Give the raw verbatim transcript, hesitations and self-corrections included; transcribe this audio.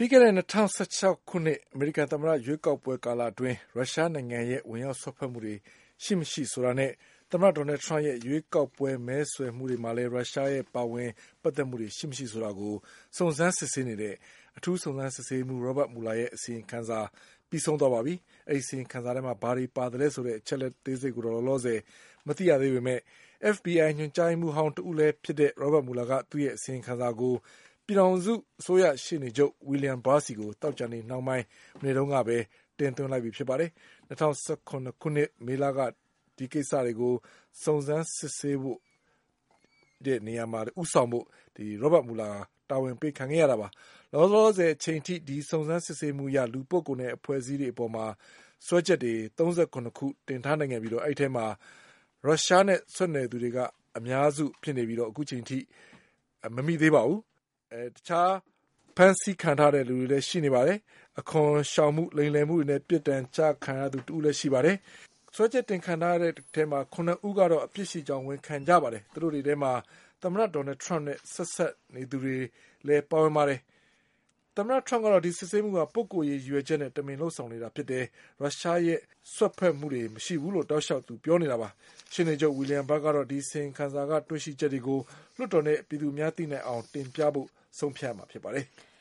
ပြီးခဲ့တဲ့၂၀၁၆ခုနှစ်အမေရိကန်သမ္မတရွေးကောက်ပွဲကာလအတွင်းရုရှားနိုင်ငံရဲ့ဝင်ရောက်စွက်ဖက်မှုတွေရှိမရှိဆိုတာနဲ့သမ္မတဒေါ်နယ်ထရမ့်ရဲ့ရွေးကောက်ပွဲမဲဆွယ်မှုတွေမှာလည်းရုရှားရဲ့ပါဝင်ပတ်သက်မှုတွေရှိမရှိဆိုတာကိုစုံစမ်းစစ်ဆေးနေတဲ့အထူးစုံစမ်းစစ်ဆေးမှုရောဘတ်မူလာရဲ့အစီရင်ခံစာပြီးဆုံးသွားပါပြီ။အဲဒီအစီရင်ခံစာထဲမှာဘာတွေပါတယ်လဲဆိုတဲ့အချက်လက်သေးစိတ်ကိုတော့လောလောဆယ်မသိရသေးပေမဲ့ F B I ညွှန်ကြားရေးမှူးဟောင်းတဦးလည်းဖြစ်တဲ့ရောဘတ်မူလာကသူ့ရဲ့အစီရင်ခံစာကိုပြည်ထောင်စုအစိုးရရှေ့နေချုပ်ဝီလျံဘားစီကိုတောက်ကြနေနှောင်းပိုင်းမနေ့တုန်းကပဲတင်သွင်းလိုက်ပြီဖြစ်ပါတယ်။၂၀၁၇ခုနှစ်မေလကဒီကိစ္စတွေကိုစုံစမ်းစစ်ဆေးဖို့တဲ့နေရာမှာဥဆောင်ဖို့ဒီရောဘတ်မူလာတာဝန်ပေးခံခဲ့ရတာပါ။လောလောဆယ်အချိန်ထိဒီစုံစမ်းစစ်ဆေးမှုရလူပုဂ္ဂိုလ်နဲ့အဖွဲ့အစည်းတွေအပေါ်မှာစွဲချက်တွေ၃၇ခုတင်ထားနိုင်ခဲ့ပြီးတော့အဲ့ထဲမှာရုရှားနဲ့ဆွနယ်သူတွေကအများစုဖြစ်နေပြီးတော့အခုချိန်ထိမမိသေးပါဘူး။အဲတခြားဖန်ဆီးခံထားတဲ့လူတွေလည်းရှိနေပါတယ်။အခွန်ရှောင်မှုလိမ်လည်မှုတွေနဲ့ပြစ်ဒဏ်ချခံရသူတူလည်းရှိပါတယ်။ဆွဲချက်တင်ခံထားတဲ့ထဲမှာခုနှစ်ဦးကတော့အပြစ်ရှိကြောင်းဝန်ခံကြပါတယ်။သူတို့တွေထဲမှာသမ္မတဒေါ်နယ်ထရမ့်နဲ့ဆက်ဆက်နေသူတွေလည်းပါဝင်ပါတယ်။သမ္မတထရမ့်ကတော့ဒီစစ်ဆေးမှုကပုဂ္ဂိုလ်ရေးရွယ်ချက်နဲ့တမင်လှုပ်ဆောင်နေတာဖြစ်တယ်။ရုရှားရဲ့ဆွတ်ဖက်မှုတွေမရှိဘူးလို့တောက်လျှောက်သူပြောနေတာပါ။ရှင်းနေချုပ်ဝီလျံဘားကတော့ဒီစင်ခံစာကတွေ့ရှိချက်တွေကိုလွှတ်တော်နဲ့ပြည်သူများသိနိုင်အောင်တင်ပြဖို့ဆုံးဖြတ်မှာဖြစ်ပါတယ်။